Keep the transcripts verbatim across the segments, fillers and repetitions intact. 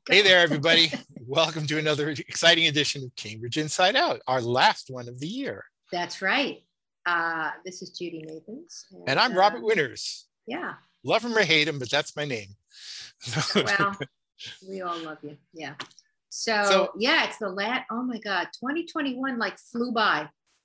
Hey there, everybody. Welcome to another exciting edition of Cambridge Inside Out, our last one of the year. That's right. Uh, this is Judy Nathans. And, and I'm uh, Robert Winters. Yeah. Love him or hate him, but that's my name. Well, we all love you. Yeah. So, so yeah, it's the last, oh my God, twenty twenty-one like flew by.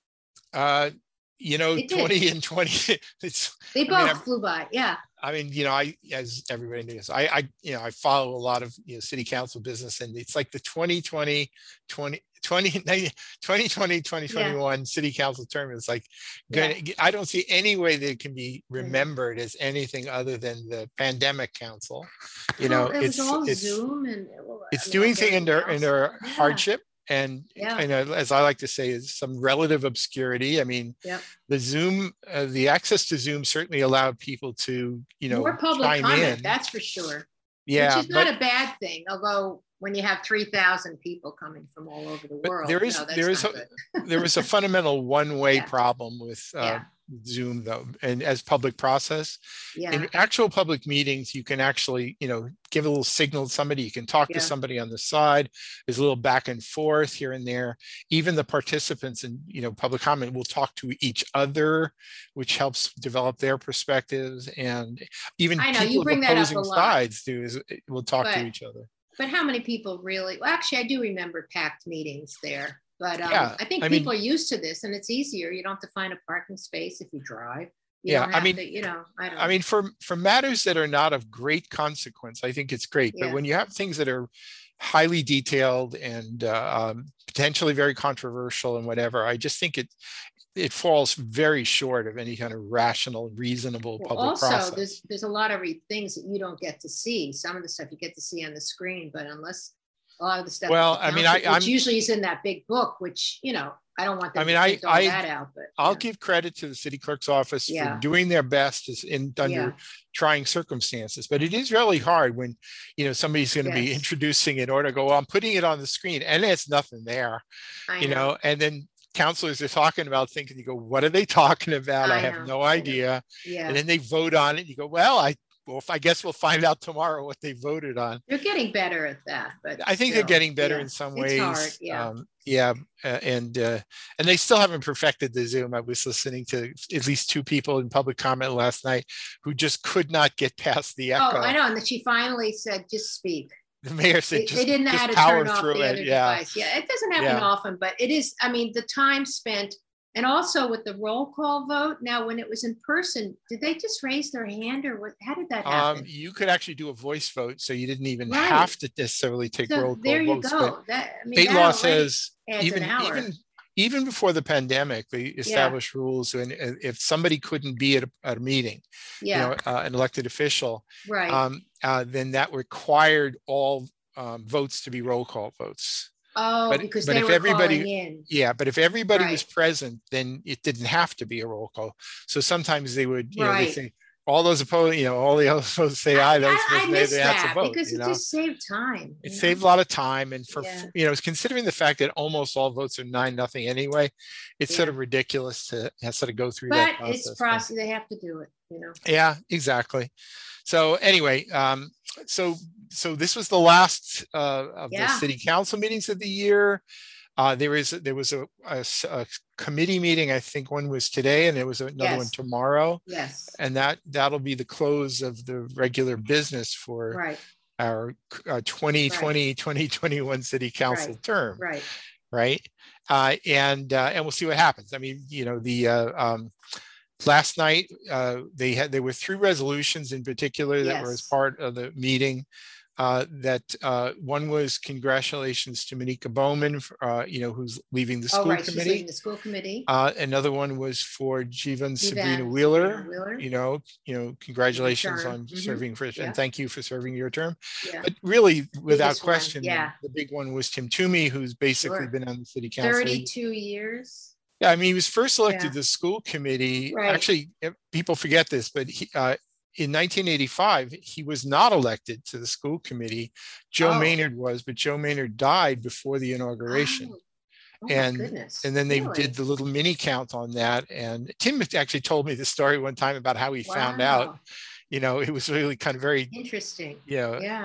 Uh, you know, twenty and twenty, it's, they both I mean, flew by. Yeah. I mean, you know, I, as everybody knows, I, I, you know, I follow a lot of, you know, city council business, and it's like the twenty twenty, twenty, twenty, twenty twenty, twenty twenty-one yeah. city council term is like, gonna, yeah. I don't see any way that it can be remembered as anything other than the pandemic council. You know, well, it it's, was all it's, Zoom and well, it's I mean, doing things in their, in their yeah. hardship. And, yeah. and uh, as I like to say, is some relative obscurity. I mean, yep. the Zoom, uh, the access to Zoom certainly allowed people to, you know, more public chime comment, in. that's for sure. Yeah, which is not but, a bad thing. Although when you have three thousand people coming from all over the world, there is no, that's there is not a, there was a fundamental one-way yeah. problem with uh, yeah. Zoom, though, and as public process. Yeah. In actual public meetings, you can actually, you know, give a little signal to somebody. You can talk yeah. to somebody on the side. There's a little back and forth here and there. Even the participants in, you know, public comment will talk to each other, which helps develop their perspectives. And even I know, people you bring of that opposing up a lot. sides do is will talk but, to each other. But how many people really? Well, actually, I do remember packed meetings there. But um, yeah, I think I people mean, are used to this, and it's easier. You don't have to find a parking space if you drive. You yeah, don't have I mean, to, you know, I don't. I mean, for for matters that are not of great consequence, I think it's great. Yeah. But when you have things that are highly detailed and uh, um, potentially very controversial and whatever, I just think it it falls very short of any kind of rational, reasonable well, public also, process. Also, there's there's a lot of re- things that you don't get to see. Some of the stuff you get to see on the screen, but unless a lot of the stuff. Well, the I mean, council, I, which I'm usually is in that big book, which, you know, I don't want them I mean, to I, print all I, that out, but I'll yeah. give credit to the city clerk's office yeah. for doing their best in under yeah. trying circumstances. But it is really hard when, you know, somebody's going to yes. be introducing it or to go, well, I'm putting it on the screen and there's nothing there, I you know, know. and then counselors are talking about things and you go, what are they talking about? I, I have know. no idea. Yeah. And then they vote on it. And you go, well, I, well, I guess we'll find out tomorrow what they voted on. They're getting better at that, but I think still, they're getting better yeah. in some it's ways. Hard, yeah, um, yeah, uh, and uh, and they still haven't perfected the Zoom. I was listening to at least two people in public comment last night who just could not get past the echo. Oh, I know, and then she finally said, "Just speak." The mayor said, they, just, they didn't know just how to power turn off through the it. other Yeah. device. Yeah, it doesn't happen yeah. often, but it is. I mean, the time spent. And also with the roll call vote, now when it was in person, did they just raise their hand or what? How did that happen? Um, you could actually do a voice vote, so you didn't even right. have to necessarily take so roll call there you votes. go. That, I mean, state law says even, even, even before the pandemic, they established yeah. rules. And if somebody couldn't be at a, at a meeting, yeah. you know, uh, an elected official, right. um, uh, then that required all um, votes to be roll call votes. Oh, but, because but they if were everybody, calling in. Yeah, but if everybody right. was present, then it didn't have to be a roll call. So sometimes they would, you right. know, they say all those opposed, you know, all the others supposed to say aye. Those I, I, I they, miss they that had to vote, because you it know? just saved time. It know? saved a lot of time, and for yeah. you know, considering the fact that almost all votes are nine nothing anyway, it's yeah. sort of ridiculous to sort of go through but that process. It's process; they have to do it, you know. Yeah, exactly. So anyway, um, so so this was the last uh, of yeah. the city council meetings of the year. Uh, there is there was a, a, a committee meeting. I think one was today, and there was another yes. one tomorrow. Yes, and that that'll be the close of the regular business for right. our uh, twenty twenty right. twenty twenty-one city council right. term. Right. Right. Uh, and uh, and we'll see what happens. I mean, you know, the uh, um, last night uh, they had there were three resolutions in particular that yes. were as part of the meeting. Uh, that uh, one was congratulations to Monica Bowman, uh, you know, who's leaving the school oh, right. committee. She's leaving the school committee. Uh, another one was for Jivan Sabrina Jivan Wheeler. Sabrina Wheeler. You know, you know, congratulations on mm-hmm. serving for, yeah. and thank you for serving your term. Yeah. But really, without Biggest question, yeah. the big one was Tim Toomey, who's basically sure. been on the city council. thirty-two years. Yeah, I mean, he was first elected yeah. to the school committee. Right. Actually, people forget this, but he, uh, in nineteen eighty-five, he was not elected to the school committee. Joe oh. Maynard was, but Joe Maynard died before the inauguration. Oh. Oh, and goodness. and then they really? did the little mini count on that. And Tim actually told me the story one time about how he wow. found out. You know, it was really kind of very interesting. You know, yeah.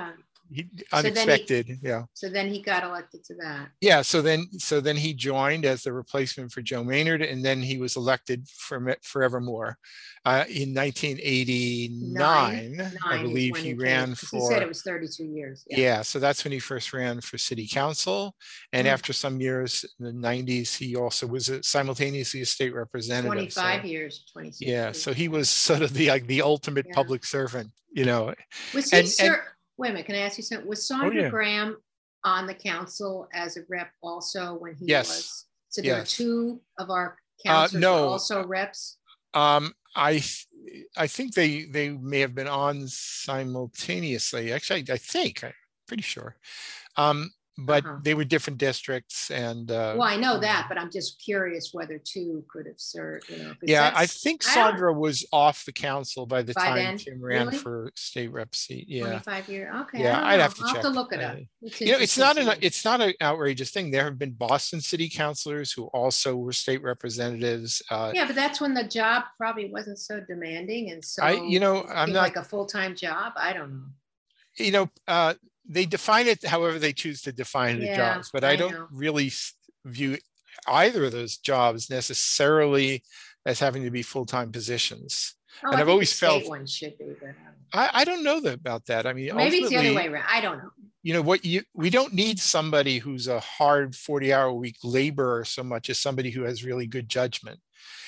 he, So then he- unexpected. Yeah. So then he got elected to that. Yeah. So then, so then he joined as the replacement for Joe Maynard, and then he was elected for forevermore. Uh, in nineteen eighty-nine, Nine, I nine is believe when he he ran came, 'cause for. he said it was thirty-two years. Yeah. Yeah, so that's when he first ran for city council. And Mm. after some years in the nineties, he also was a, simultaneously a state representative. twenty-five So, years, twenty-six yeah, years. so he was sort of the like the ultimate Yeah. public servant, you know. Was he, and- sir, and- wait a minute, can I ask you something? Was Sandra yeah. Graham on the council as a rep also when he Yes. was? So there Yes. are two of our Uh, councilors no. are also reps? Um, I th- I think they they may have been on simultaneously. Actually, I, I think I'm pretty sure. Um, but Uh-huh. they were different districts, and uh, Well, I know that, but I'm just curious whether two could have served, you know. 'cause yeah, I that's- think I don't- Sandra was off the council by the By time then? Tim ran Really? for state rep seat. Yeah, twenty-five year, okay. Yeah, I don't I'd know. have to I'll have to check. look it up. Uh, It's you know, it's interesting not to an me. it's not an outrageous thing. There have been Boston city councilors who also were state representatives. Uh, Yeah, but that's when the job probably wasn't so demanding and so. I, you know, it I'm seemed not, Like a full-time job, I don't know. you know, uh, they define it however they choose to define the Yeah, jobs, but I I don't know. really s- view either of those jobs necessarily as having to be full-time positions. Oh, And I I've think always the state felt- one should be, but I don't know. I, I don't know that about that. I mean, Maybe it's the other ultimately, way around. I don't know. you know what you we don't need somebody who's a hard forty hour a week laborer so much as somebody who has really good judgment,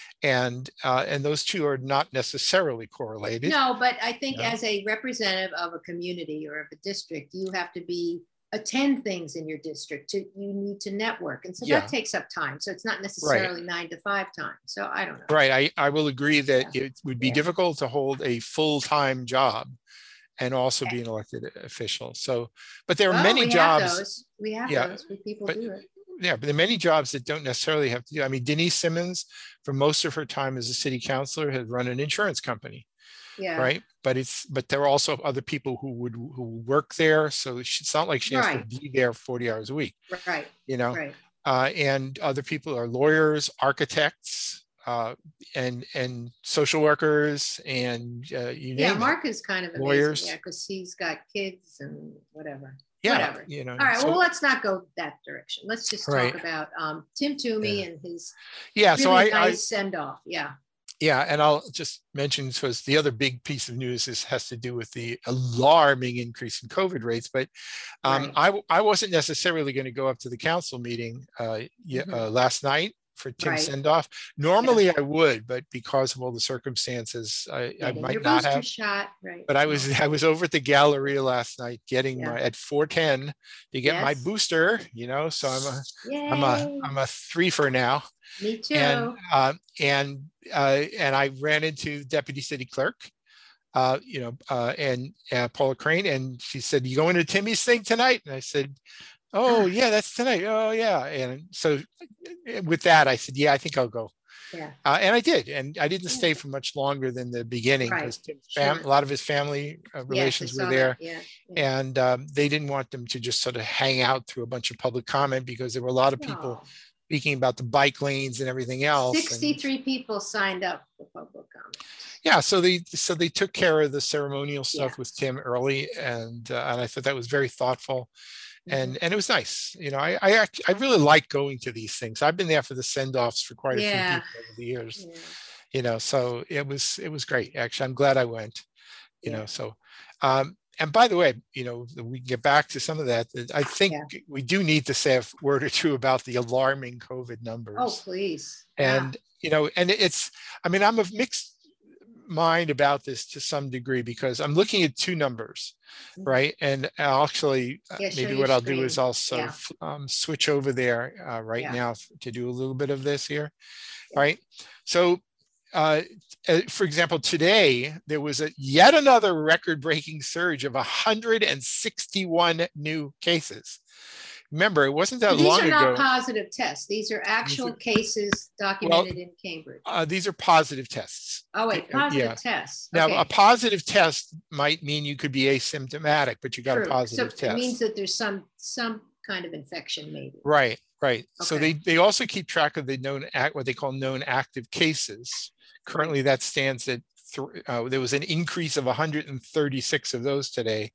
and uh, and those two are not necessarily correlated. No, but I think Yeah. as a representative of a community or of a district, you have to be, attend things in your district to, you need to network. And so Yeah. that takes up time. So it's not necessarily nine to five time. So I don't know. Right, I, I will agree that it would be Yeah. difficult to hold a full-time job and also be an elected official. So, but there are Well, many we jobs. have those. We have Yeah, those. We people but- do it. Yeah, but there are many jobs that don't necessarily have to do. I mean, Denise Simmons, for most of her time as a city councilor, had run an insurance company. Yeah. Right, but it's but there are also other people who would who work there, so it's not like she has Right. to be there forty hours a week, Right. you know. Right. Uh, and other people are lawyers, architects, uh, and and social workers, and uh, you Yeah. name it. Mark is kind of amazing. Lawyers. Yeah. Because he's got kids and whatever. Yeah, whatever. you know. All right. so- well, let's not go that direction. Let's just talk Right. about um, Tim Toomey and his yeah, really so I, nice I send off. Yeah. yeah, and I'll just mention, so it's the other big piece of news is has to do with the alarming increase in COVID rates. But um, Right. I w- I wasn't necessarily going to go up to the council meeting uh, yeah, Mhm. uh, last night for Tim Right. Sendoff. Normally I would, but because of all the circumstances, I, I Getting might your not booster have. shot. Right. But I was I was over at the Galleria last night getting Yeah. my at four ten to get my Yes. booster. You know, so I'm a Yay. I'm a I'm a three for now. Me too. And uh, and uh, and I ran into Deputy City Clerk, uh, you know, uh, and uh, Paula Crane, and she said, "You going to Timmy's thing tonight?" And I said, "Oh yeah, that's tonight. Oh yeah." And so with that, I said, "Yeah, I think I'll go." Yeah. Uh, and I did, and I didn't Yeah. stay for much longer than the beginning Right. because Tim's fam- Sure. a lot of his family uh, Yes, I relations saw were that. there. Yeah. yeah. And um, they didn't want them to just sort of hang out through a bunch of public comment because there were a lot of people No. speaking about the bike lanes and everything else. and- sixty-three people signed up for public comment. yeah, so they so they took care of the ceremonial stuff Yeah. with Tim early, and uh, and I thought that was very thoughtful, and and it was nice. You know, I I act, I really like going to these things. I've been there for the send offs for quite a Yeah. few people over the years. Yeah. You know, so it was it was great. Actually, I'm glad I went. You Yeah. know, so um, and by the way, you know, we can get back to some of that. I think Yeah. we do need to say a word or two about the alarming COVID numbers. Oh, please. Yeah. And you know, and it's, I mean, I'm of mixed mind about this to some degree because I'm looking at two numbers, Mhm. right? And I'll actually, uh, Yeah, show maybe your what I'll do is screen. also Yeah. um, switch over there uh, right Yeah. now to do a little bit of this here, Yeah. right? So, uh, uh, for example, today there was a yet another record-breaking surge of one hundred sixty-one new cases. Remember, it wasn't that So these long are not ago. positive tests. These are actual are- cases documented in Cambridge. Uh, these are positive tests. Oh, wait, uh, positive yeah. tests. Now, Okay, a positive test might mean you could be asymptomatic, but you got true. a positive So test. it means that there's some, some kind of infection maybe. Right, right. So Okay. they, they also keep track of the known act, what they call known active cases. Currently, that stands at, thr- uh, there was an increase of one hundred thirty-six of those today.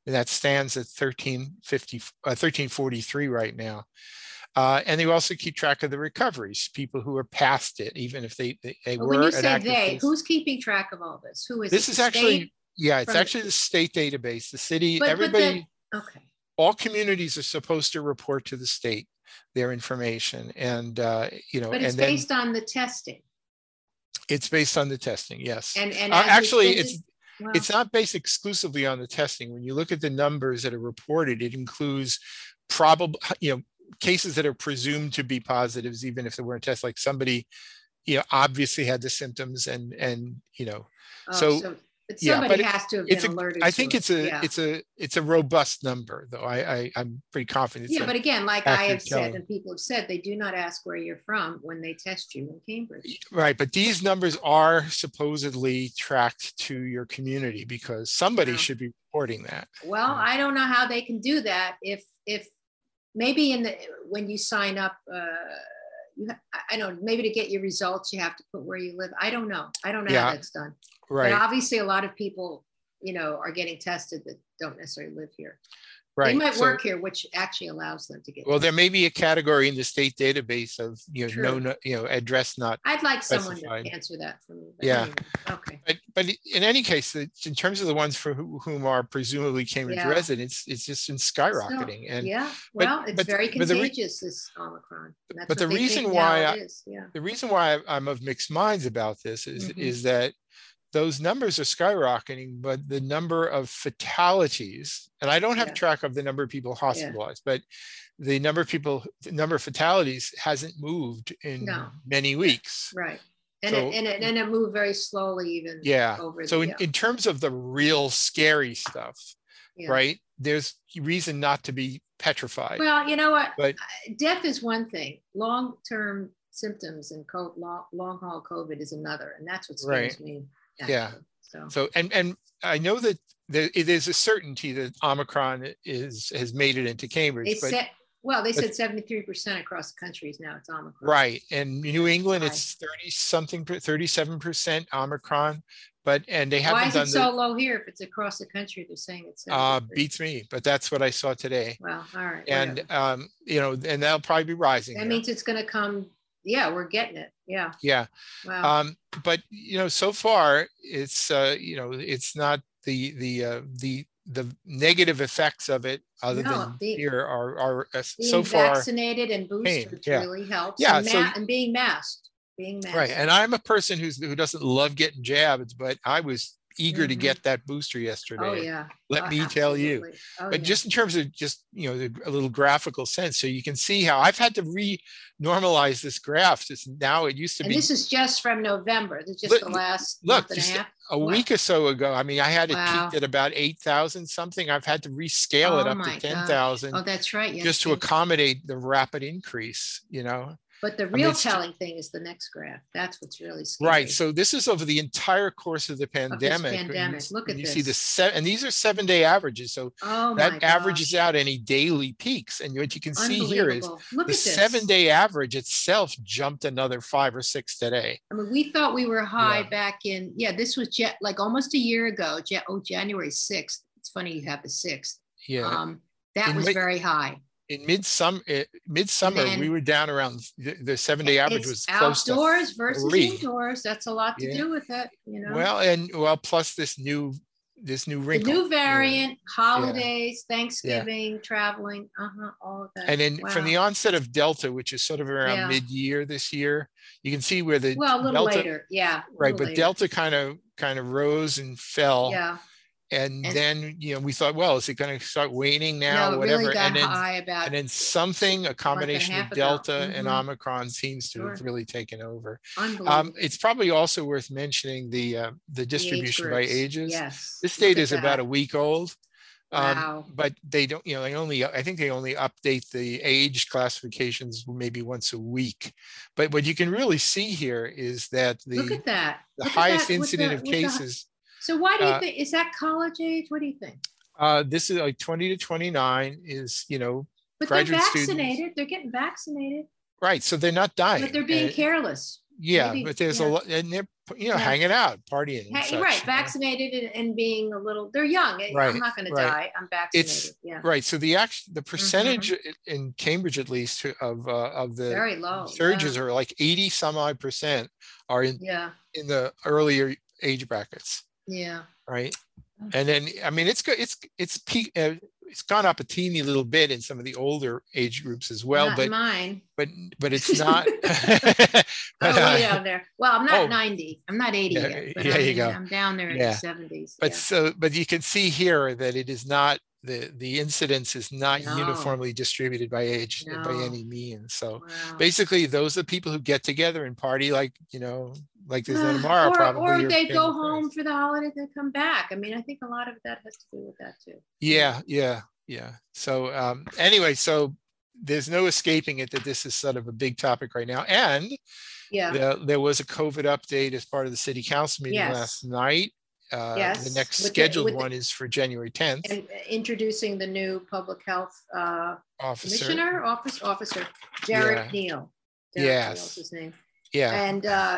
and that stands at thirteen fifty, uh, thirteen forty-three right now. Uh, and they also keep track of the recoveries, people who are past it, even if they, they, they But were when you an say active they, case. who's keeping track of all this? Who is This it? is The actually, state? yeah, it's From- actually the state database. The city, But- but everybody, the- okay. all communities are supposed to report to the state their information, and uh, you know, But it's and then based on the testing. it's based on the testing. Yes, And, and uh, as actually, been- it's well, it's not based exclusively on the testing. When you look at the numbers that are reported, it includes probable, you know, cases that are presumed to be positives, even if they weren't tested. Like somebody, you know, obviously had the symptoms, and and you know, oh, so. so but Yeah, somebody but it- has to have It's been a, alerted. I to think it. it's a yeah. it's a it's a robust number, though. I, I I'm pretty confident. It's yeah, a but again, like I have accurate said, telling. and people have said, they do not ask where you're from when they test you in Cambridge. Right, but these numbers are supposedly tracked to your community, because somebody Wow. should be reporting that. Well, Yeah. I don't know how they can do that if if maybe in the when you sign up, uh, you ha- I- I don't know, maybe to get your results you have to put where you live. I don't know. I don't know Yeah. how that's done. Right, But obviously, a lot of people, you know, are getting tested that don't necessarily live here. right. They might So- work here, which actually allows them to get. Well, there tested. may be a category in the state database of, you know, True. no, no, you know, address not. I'd like someone specified. to answer that for me. but Yeah. anyway, Okay. But, but in any case, it's- in terms of the ones for who- whom are presumably Cambridge Yeah. residents, it's just been skyrocketing. And Yeah. but- Well, it's but- very but the re- contagious, this Omicron. And that's but what the they think reason now why it I- is. Yeah. the reason why I'm of mixed minds about this is, Mhm. is that those numbers are skyrocketing, but the number of fatalities, and I don't have Yeah. track of the number of people hospitalized, but the number of people, the number of fatalities hasn't moved in No. many weeks. Right. And So- it and it and it moved very slowly even Yeah. over So the in, yeah. in terms of the real scary stuff, yeah. right? There's reason not to be petrified. Well, you know what? But- Uh, Death is one thing. Long-term symptoms and co- long, long haul COVID is another, and that's what scares Right. me. Yeah. actually. So So, and, and I know that there, it is a certainty that Omicron is, has made it into they Cambridge, but said, well, they but- said seventy-three percent across the country is now it's Omicron. right. And New England, High. it's thirty something, thirty-seven percent Omicron, but, and they Why haven't is it done so the, low here if it's across the country? They're saying it's uh, seventy-three. beats me, but that's what I saw today. Well, all right. And, whatever. um, you know, and that'll probably be rising. that here. means it's going to come. Yeah, we're getting it. Yeah. Yeah. Wow. Um, but you know, so far it's uh, you know, it's not the the uh, the the negative effects of it, other No, than the- fear, are are uh, Being so far vaccinated and boosted yeah. really helps. Yeah, And, so- ma- and being masked. Being masked. right. And I'm a person who's who doesn't love getting jabbed, but I was eager to Mhm. get that booster yesterday. Oh yeah. Let Oh, me tell you. absolutely. Oh, But yeah. just in terms of just, you know, the, a little graphical sense, so you can see how I've had to re-normalize this graph. Just now, it used to And be this is just from November. This is just Look- the last look, month and a just half. a What? week or so ago. I mean, I had it Wow. peaked at about eight thousand something. I've had to rescale it Oh up my to gosh. ten thousand Oh, that's right. yes, just to yes. accommodate the rapid increase, you know? But the mean, real it's ju- telling thing is the next graph. That's what's really scary. Right. So this is over the entire course of the pandemic. and pandemic. you, Look at you see the this. se- and these are seven day averages. So oh my that averages gosh. out any daily peaks. And what you can see here is Unbelievable. Look the at this. seven day average itself jumped another five or six today. I mean, we thought we were high Yeah. back in, yeah, this was jet, like almost a year ago. Ja- oh, January sixth. It's funny you have the sixth. Yeah. Um, that In was mi- very high. In midsummer, midsummer, then- we were down around the, the seven day average It's was close to outdoors versus three. indoors. That's a lot to Yeah. do with it, you know. Well, and well, plus this new, this new the wrinkle. new you know. variant, holidays, Thanksgiving, traveling, uh-huh, all of that. And then from the Wow. onset of Delta, which is sort of around Yeah. mid-year this year, you can see where the Well, a little Delta, later, yeah. a right? little But later. Delta kind of kind of rose and fell, Yeah. and, And- then you know we thought, well, is it going to start waning now, No, or it really whatever? got And then high about and then something, a combination half of ago. Delta and Mhm. Omicron seems to have Sure. really taken over. unbelievable. Um, it's probably also worth mentioning the uh, the The age distribution by groups. ages. Yes. This look data at is about a that. week old. Um, Wow. but they don't, you know, they only, I think they only update the age classifications maybe once a week. But what you can really see here is that Look the, at that. the Look at highest that with incident the- of with the- cases, So why do you uh, think, is that college age? What do you think? uh, this is like twenty to twenty-nine is, you know, But they're graduate students. vaccinated. They're getting vaccinated, right. So they're not dying. but they're being And- careless. Yeah, Maybe, but there's yeah. a lot, and they're, you know, Yeah. hanging out, partying. and Hey, such, right, you know? vaccinated and, and being a little, they're young. I'm Right, not going to right. die. I'm vaccinated. It's Yeah. right. So the act, the percentage hmm i- in Cambridge, at least, who- of uh, of the Very low. surges Yeah. are like eighty some odd percent are in Yeah. in the earlier age brackets, Yeah. right? And then, I mean, it's good. It's it's peak. Uh, it's gone up a teeny little bit in some of the older age groups as well, Not but mine. but but it's not. but, Oh, way uh, down there. Well, I'm not oh, ninety. I'm not eighty yeah, yet, but yeah, I'm you in, go. I'm down there in the Yeah, seventies. but Yeah. so but you can see here that it is not the the incidence is not No. uniformly distributed by age by No. any means. So Wow. basically, those are the people who get together and party like you know like there's no Uh, tomorrow. or Probably or your they go family home friends. for the holidays and come back. I mean, I think a lot of that has to do with that too. Yeah, yeah, yeah. So um, anyway, so there's no escaping it that this is sort of a big topic right now. And Yeah. the, there was a COVID update as part of the city council meeting Yes. last night. Uh, Yes. The next With the- scheduled with the- one is for January tenth. And introducing the new public health uh, Officer. commissioner, office officer, Jared Yeah. Neal. Jared Yes. Neal's his name. Yeah. And uh,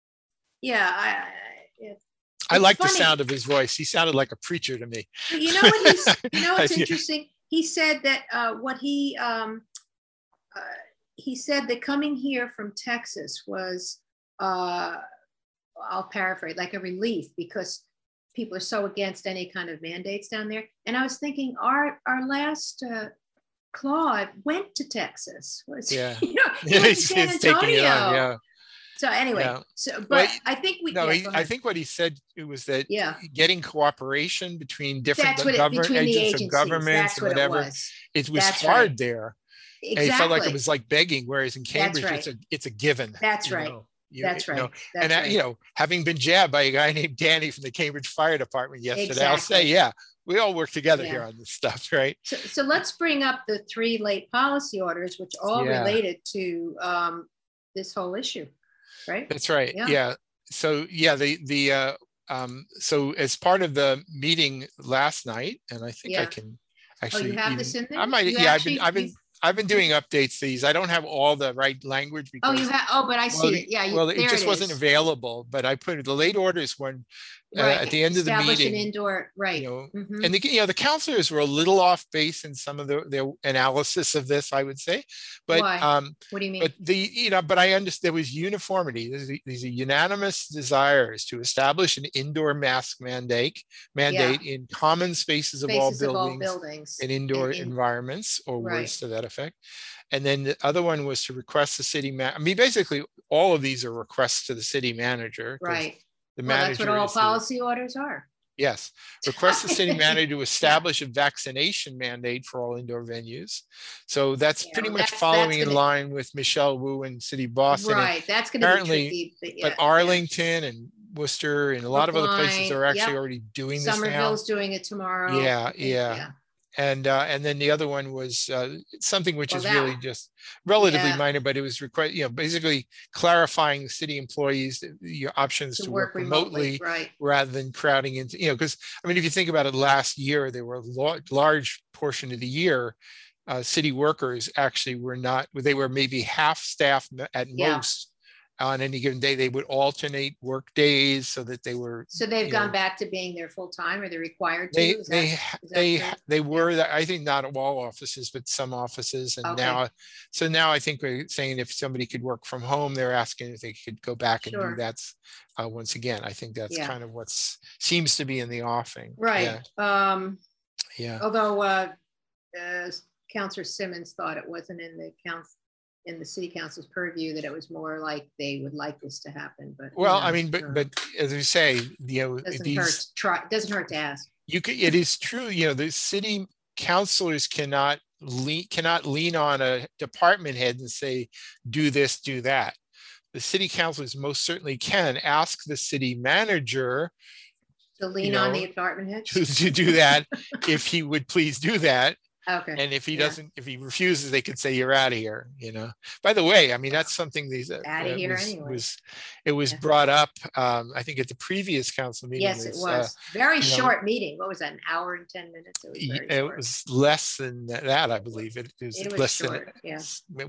yeah, I, I, it- I it's like the funny. sound of his voice. He sounded like a preacher to me. But you know what he's, you know what's I- interesting? He said that uh, what he um, uh, he said that coming here from Texas was, uh, I'll paraphrase, like a relief because people are so against any kind of mandates down there. And I was thinking, our our last uh, Claude went to Texas. Was Yeah. you know, he Yeah, went to he's, San he's taking it on. Antonio. Yeah. So anyway, Yeah. so but Well, I think we No, yeah, he, go I ahead. think what he said it was that Yeah. getting cooperation between different That's what it, government between the agents agencies. of governments That's and what whatever, it was. it was That's hard right. there. Exactly. And it felt like it was like begging, whereas in Cambridge, right. it's a it's a given. That's you right. know. You- That's you right. know, That's and I- right. you know, having been jabbed by a guy named Danny from the Cambridge Fire Department yesterday, I'll say, Exactly. yeah, we all work together Yeah. here on this stuff, right? So, so let's bring up the three late policy orders, which all Yeah. related to um, this whole issue, right? That's right. Yeah. Yeah. So yeah, the the uh, um, so as part of the meeting last night, and I think I Yeah. can Oh, actually. you have even- this in there? I might. You Yeah, actually- I've been. I've been. you- I've been doing updates to these. I don't have all the right language Oh, because you have. Oh, but I well, see the- it. Yeah. You, well, there it just it wasn't is. available. But I put it, the late orders when uh, Right. at the end of the Establish meeting. an indoor. Right. You know, Mhm. and the you know the counselors were a little off base in some of the, their analysis of this, I would say, but Why? um, What do you mean? but the you know, but I understand there was uniformity. There's a, there's a unanimous desires to establish an indoor mask mandate mandate in common spaces of all Spaces of all buildings buildings. and indoor and in- environments, or Right. words to that effect. And then the other one was to request the city man. I mean, basically, all of these are requests to the city manager. 'cause Right. The Well, that's manager what all is the- policy orders are. Yes, request the city manager to establish a vaccination mandate for all indoor venues. So that's Yeah, pretty well, much that's- following that's in gonna- line with Michelle Wu and City of Boston. And- Right. That's going to be apparently- tricky. But, yeah, But Arlington and Worcester and a lot of other places Brookline, are actually yep. already doing yeah. this now. Somerville's doing it tomorrow. Yeah, I think, yeah. And uh, and then the other one was uh, something which Well, is that- really just relatively Yeah. minor, but it was required, you know, basically clarifying the city employees the- your options To to work work remotely. remotely Right. rather than crowding into, you know, because I mean, if you think about it, last year, there were a lo- large portion of the year, uh, city workers actually were not, they were maybe half staff m- at Yeah. most on any given day. They would alternate work days so that they were, So they've you gone know, back to being there full time, or they're required to? they, Is that- they, is that they, true? they were, that- I think not all offices, but some offices. And Okay. now, so now I think we're saying if somebody could work from home, they're asking if they could go back and do Sure. that. Uh, once again, I think that's Yeah. kind of what's seems to be in the offing. Right. Yeah. Um, Yeah. although uh, uh, Councilor Simmons thought it wasn't in the council, in the city council's purview, that it was more like they would like this to happen. But who Well, I knows? mean, but Uh, but as we say, you know, doesn't hurt. these to Try doesn't hurt to ask. you could, it is true, you know, the city councilors cannot lean cannot lean on a department head and say, do this, do that. The city councilors most certainly can ask the city manager To lean on know, the department head. to, to do that if he would please do that. Okay. And if he Yeah. doesn't, if he refuses, they could say you're out of here, you know. By the way, I mean, that's something these uh, Outta uh, here was, anyway. was it was Yeah. brought up, um, I think at the previous council meeting. Yes, it uh, was very you know, short meeting. What was that? An hour and ten minutes. It was very it short. was less than that, I believe. It, it was It was less short, than yeah.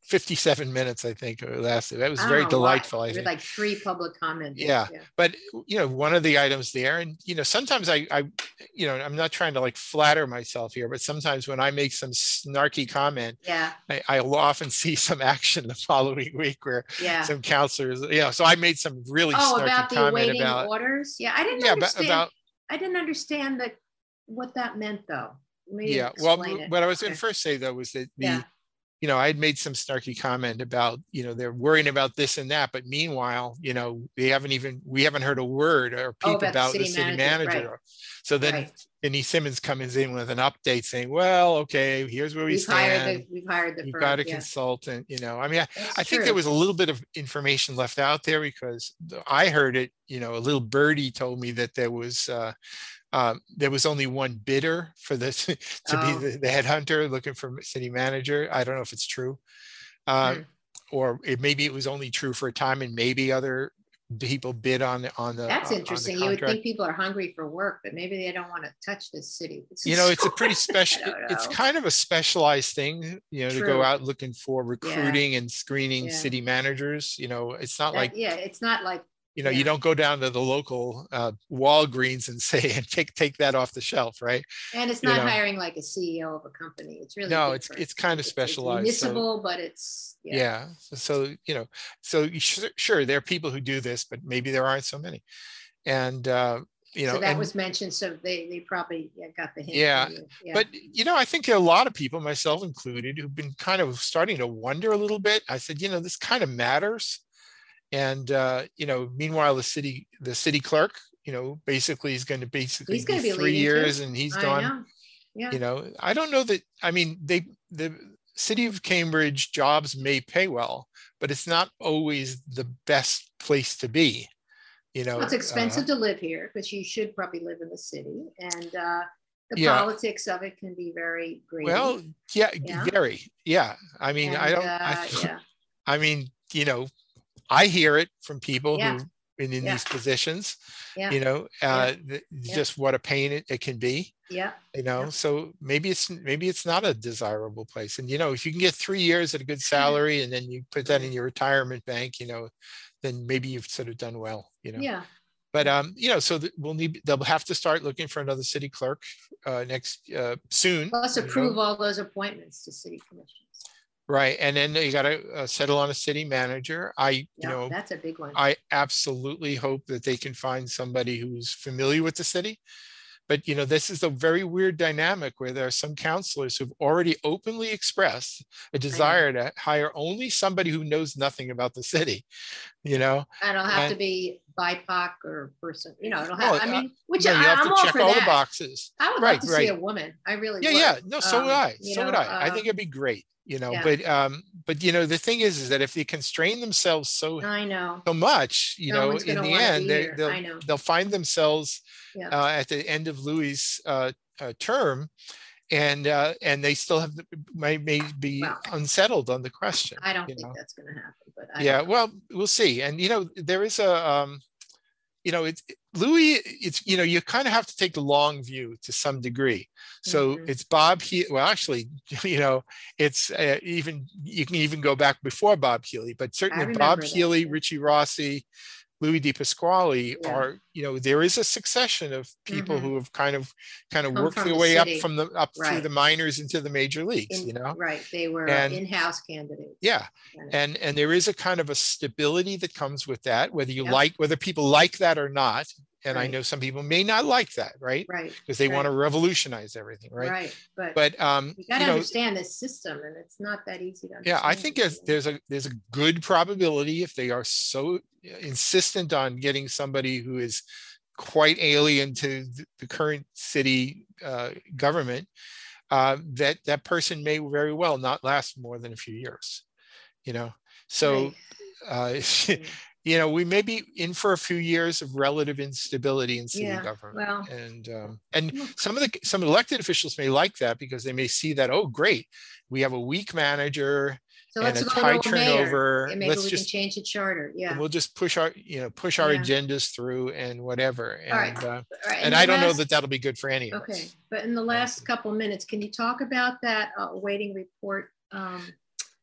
fifty-seven minutes, I think it lasted. That was I don't very know why. delightful, I There were think. like three public comments. Yeah. Yeah. But, you know, one of the items there, and, you know, sometimes I, I, you know, I'm not trying to like flatter myself here, but sometimes when I make some snarky comment, Yeah. I, I'll often see some action the following week where Yeah. some counselors, you know, so I made some really Oh, snarky about the comment awaiting about, orders. Yeah. I didn't yeah, about, understand. about I didn't understand that what that meant though. Maybe yeah. Well, explain it. what I was going Okay. to first say though was that the, Yeah. you know, I had made some snarky comment about, you know, they're worrying about this and that, but meanwhile, you know, they haven't even, we haven't heard a word or Oh, peep about the about the city city manager, manager. right. So then Right. Denise Simmons comes in with an update saying, well, okay, here's where we We've hired stand. the, we've hired the We've firm. got a Yeah. consultant, you know, I mean, I, That's I think true. there was a little bit of information left out there because I heard it, you know, a little birdie told me that there was, uh, um, there was only one bidder for this to be Oh. the, the headhunter looking for city manager. I don't know if it's true. Uh, Hmm. or it, maybe it was only true for a time and maybe other people bid on the, on the, That's uh, on the interesting. You would contract. think people are hungry for work, but maybe they don't want to touch this city. This You is know, it's a so- pretty I special, don't it's know. kind of a specialized thing, you know, to go True. out looking for recruiting and screening Yeah. city managers. You know, it's not That- like, yeah, it's not like, you know, yeah. you don't go down to the local uh, Walgreens and say, and take, take that off the shelf, right? and it's you not know. hiring like a C E O of a company. It's really No, it's, different. it's kind of It's- it's specialized. So- municipal, but it's, yeah. yeah. So, so, you know, so you sure, sure, there are people who do this, but maybe there aren't so many. And, uh, you know, So that and, was mentioned. So they, they probably yeah, got the hint. Yeah, from you. Yeah. but, you know, I think a lot of people, myself included, who've been kind of starting to wonder a little bit. I said, you know, this kind of matters. And, uh, you know, meanwhile, the city, the city clerk, you know, basically is going to basically He's gonna be be three leaving too. years and he's I gone, know. Yeah. you know, I don't know that, I mean, they, the city of Cambridge jobs may pay well, but it's not always the best place to be. You know, Well, it's expensive uh, to live here because you should probably live in the city, and uh, the Yeah. politics of it can be very greedy. well, yeah, Yeah. very, yeah. I mean, I And, don't, uh, I, yeah, I mean, you know, I hear it from people Yeah. who've been in Yeah. these positions, yeah, you know, uh, th- Yeah. just what a pain it, it can be, yeah. you know, Yeah. so maybe it's, maybe it's not a desirable place. And, you know, if you can get three years at a good salary and then you put that in your retirement bank, you know, then maybe you've sort of done well, you know. Yeah. But, um, you know, so th- we'll need, they'll have to start looking for another city clerk uh, next, uh, soon. Plus you know. approve all those appointments to city commissions. Right. And then you got to uh, settle on a city manager. I, you Yeah, know, that's a big one. I absolutely hope that they can find somebody who's familiar with the city. But, you know, this is a very weird dynamic where there are some councilors who've already openly expressed a desire to hire only somebody who knows nothing about the city, you know? And it'll have and- to be B I P O C or person, you know, it'll Well, have, I uh, mean, which No, I, you have I'm to all check for all the that. boxes. I would Right, love to right. see a woman. I really Yeah, would. yeah. No, so Um, would I. you So would know, I. I think um, it'd be great, you know, yeah. but, um, but, you know, the thing is, is that if they constrain themselves so, I know. so much, you No know, one's in gonna the wanna end, be they, here. I they'll, know. they'll find themselves Yeah. uh, at the end of Louis' uh, uh, term, and uh, and they still have may, may be Well, unsettled on the question. I don't you think know? that's going to happen, but I Yeah, don't know. well, we'll see. And you know, there is a, um, you know, it's Louis. It's you know, you kind of have to take the long view to some degree. So Mhm. it's Bob. He well, actually, you know, it's uh, even you can even go back before Bob Healy, but certainly remember Bob that, Healy, yeah. Richie Rossi, Louis Di Pasquale Yeah. are, you know, there is a succession of people Mhm. who have kind of kind of Come worked from their the way up city. from the up through Right. the minors into the major leagues, In- you know. Right. They were And- in-house candidates. Yeah. Kind of. And and there is a kind of a stability that comes with that, whether you Yep. like whether people like that or not. And I Right. know some people may not like that, right? Right. Because they want to right, revolutionize everything, right? Right. But, But um, you got to you know, understand this system, and it's not that easy to understand. yeah, I think there's, you know. there's a there's a good probability if they are so insistent on getting somebody who is quite alien to th- the current city uh, government, uh, that that person may very well not last more than a few years, you know. So, Right. uh, you know, we may be in for a few years of relative instability in city Yeah, government, well, and um, and look. some of the some elected officials may like that because they may see that, oh, great, we have a weak manager So and let's a go high to a mayor. turnover. And maybe Let's we just can change the charter. Yeah. and we'll just push our you know push our Yeah. agendas through and whatever. And All right. uh, All right. in and the I don't know last- that that'll be good for any of Okay, us. but in the last couple minutes, can you talk about that uh, waiting report um,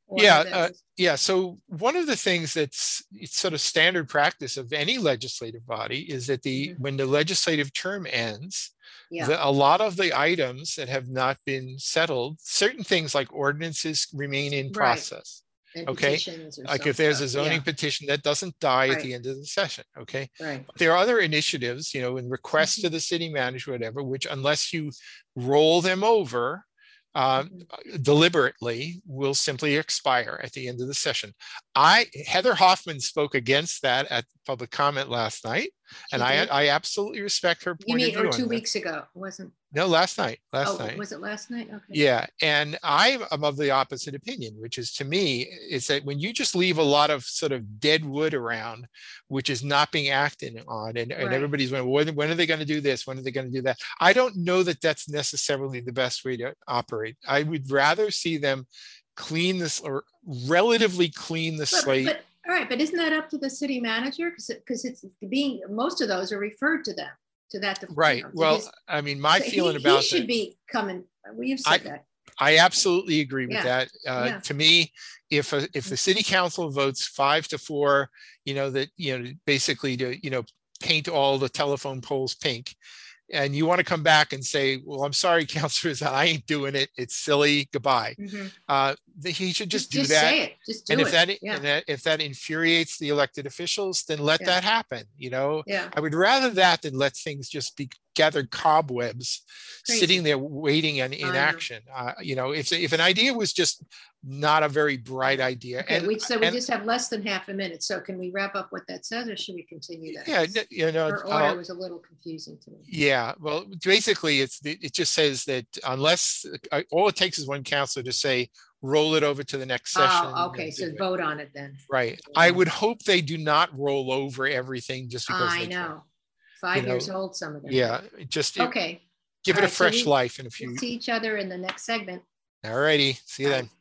Or Yeah, that uh, was- yeah. So one of the things that's it's sort of standard practice of any legislative body is that the Mhm. when the legislative term ends, Yeah, the, a lot of the items that have not been settled, certain things like ordinances remain in right. process. And Okay, petitions or like some if there's a stuff. zoning Yeah, petition that doesn't die at right, the end of the session. Okay, right. there are other initiatives, you know, and requests to Mhm. the city manager, whatever, which unless you roll them over uh, Mhm. deliberately, will simply expire at the end of the session. I Heather Hoffman spoke against that at public comment last night, and She I did? I absolutely respect her You point of mean, or view two on that. weeks ago? It wasn't, No, last night, last oh, night. was it last night? Okay. Yeah, and I am of the opposite opinion, which is to me, is that when you just leave a lot of sort of dead wood around, which is not being acted on, and, and Right. everybody's going, when, when are they going to do this? When are they going to do that? I don't know that that's necessarily the best way to operate. I would rather see them clean this or relatively clean the But, slate. but, all right, but isn't that up to the city manager? Because, because it's being, most of those are referred to them, to that. you Right. know, to Well, his- I mean, my so he- feeling He about should that, be coming, well, you've I, said that. I absolutely agree with Yeah. that. Uh, Yeah. To me, if a, if the city council votes five to four, you know, that, you know, basically to, you know, paint all the telephone poles pink, and you want to come back and say, well, I'm sorry, councilors, I ain't doing it. It's silly. Goodbye. Mhm. Uh, the- he should just, Just, do just that. say it, just do And if it. that, Yeah, and that if that infuriates the elected officials, then let Yeah. that happen. You know, yeah, I would rather that than let things just be gathered cobwebs Crazy. sitting there waiting in, in I know. action. Uh, you know, if if an idea was just not a very bright idea, okay, and we, so we and- just have less than half a minute, so can we wrap up what that says, or should we continue that? yeah, n- you know, Her uh, order was a little confusing to me. yeah. Well, basically, it's it just says that unless uh, all it takes is one counselor to say, roll it over to the next session. Oh, okay, and so do it. vote on it then. Right. I would hope they do not roll over everything just because I they can. know, five you years know, old, some of them. Yeah, just it- Okay. give All it a right, so fresh we- life in a few. We'll see each other in the next segment. All righty. See you Bye. then.